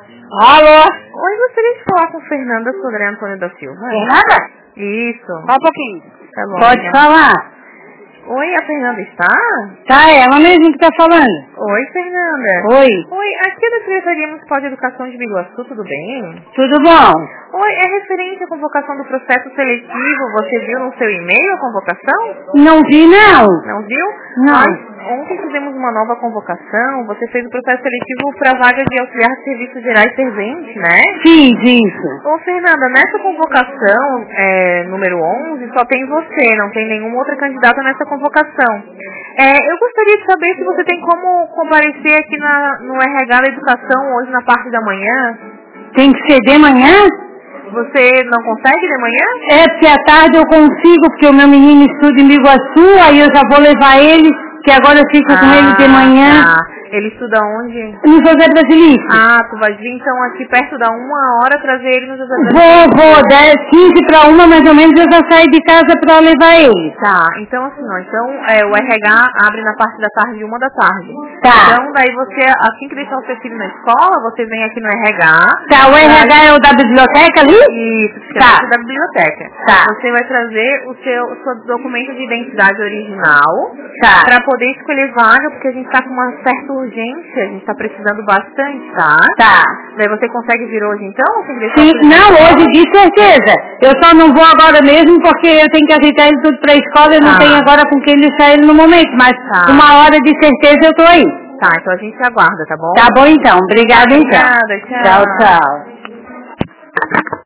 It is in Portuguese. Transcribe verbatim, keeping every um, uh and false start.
Alô? Oi, gostaria de falar com Fernanda Sodré Antônio da Silva. Fernanda? Isso. Só um pouquinho. Tá bom. Pode então. falar. Oi, a Fernanda está? Tá, é ela mesmo que tá falando. Oi, Fernanda. Oi. Oi, aqui é da Secretaria Municipal de Educação de Biguaçu, tudo bem? Tudo bom? Oi, é referente à convocação do processo seletivo. Você viu no seu e-mail a convocação? Não vi, não. Não viu? Não. Nós ontem fizemos uma nova convocação. Você fez o processo seletivo para a vaga de auxiliar de serviços gerais servente, né? Fiz isso. Ô, Fernanda, nessa convocação, é, número onze, só tem você, não tem nenhuma outra candidata nessa convocação. É, eu gostaria de saber se você tem como comparecer aqui na, no R H da Educação hoje na parte da manhã. Tem que ser de manhã? Você não consegue de manhã? É, porque à tarde eu consigo, porque o meu menino estuda em Biguaçu, aí eu já vou levar ele, que agora eu fico ah, com ele de manhã. Tá. Ele estuda onde? No José Brasilício. Ah, tu vai vir então aqui perto da uma hora trazer ele no José Brasilício? Vou, vou, dez, quinze para uma mais ou menos eu já saio de casa para levar ele. Tá, então assim, ó, então é, o R H abre na parte da tarde, uma da tarde. Tá. Então daí você, assim que deixar o seu filho na escola, você vem aqui no R H. Tá, o R H é o da biblioteca ali? Isso, que tá. é da biblioteca. Tá. Você vai trazer o seu, o seu documento de identidade original. Tá. Pra poder escolher vaga, porque a gente tá com uma certa urgência, a gente tá precisando bastante, tá? Tá. Daí você consegue vir hoje então? Ou tem que deixar Sim, o não, hoje de certeza. Eu só não vou agora mesmo porque eu tenho que ajeitar ele tudo pra escola, eu não Ah. tenho agora com quem deixar ele no momento, mas Tá. uma hora de certeza eu tô aí. Tá, então a gente aguarda, tá bom? Tá bom então, obrigada então. Obrigada, tchau. Tchau, tchau.